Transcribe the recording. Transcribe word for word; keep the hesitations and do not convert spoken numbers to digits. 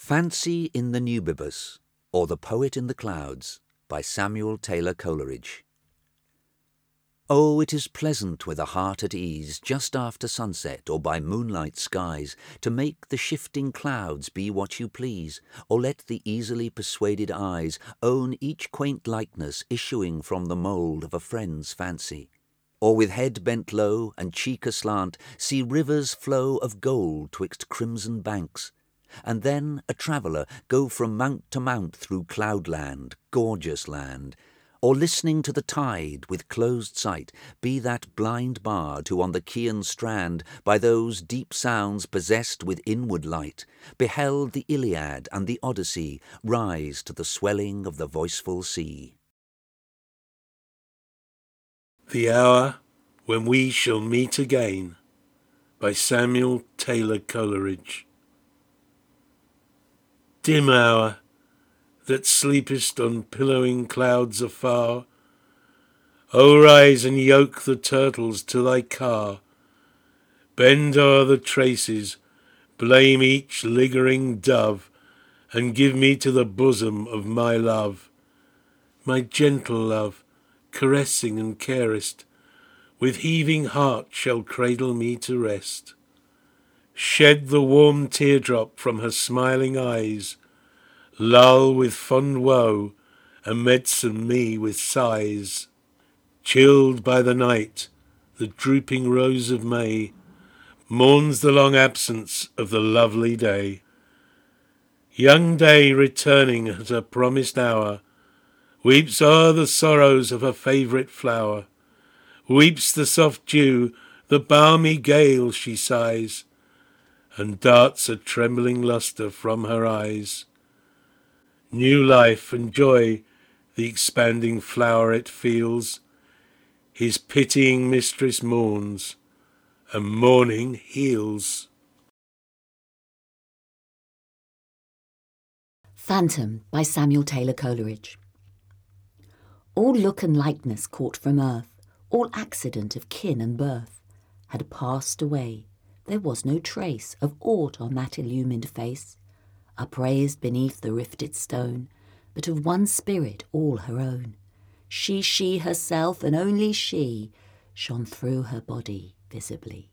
Fancy in the Nubibus, or The Poet in the Clouds, by Samuel Taylor Coleridge. Oh, it is pleasant with a heart at ease, just after sunset or by moonlight skies, to make the shifting clouds be what you please, or let the easily persuaded eyes own each quaint likeness issuing from the mould of a friend's fancy. Or with head bent low and cheek aslant, see rivers flow of gold twixt crimson banks, and then a traveller go from mount to mount through cloudland, gorgeous land, or listening to the tide with closed sight, be that blind bard who on the Chian strand, by those deep sounds possessed with inward light, beheld the Iliad and the Odyssey rise to the swelling of the voiceful sea. The Hour When We Shall Meet Again, by Samuel Taylor Coleridge. Dim hour, that sleepest on pillowing clouds afar, O rise and yoke the turtles to thy car, bend o'er the traces, blame each lingering dove, and give me to the bosom of my love, my gentle love, caressing and carest, with heaving heart shall cradle me to rest. Shed the warm teardrop from her smiling eyes, lull with fond woe, and medicine me with sighs. Chilled by the night, the drooping rose of May mourns the long absence of the lovely day. Young day returning at her promised hour, weeps o'er the sorrows of her favourite flower, weeps the soft dew, the balmy gale she sighs, and darts a trembling lustre from her eyes. New life and joy the expanding floweret feels, his pitying mistress mourns, and mourning heals. Phantom by Samuel Taylor Coleridge. All look and likeness caught from earth, all accident of kin and birth, had passed away. There was no trace of aught on that illumined face, upraised beneath the rifted stone, but of one spirit all her own. She, she herself, and only she, shone through her body visibly.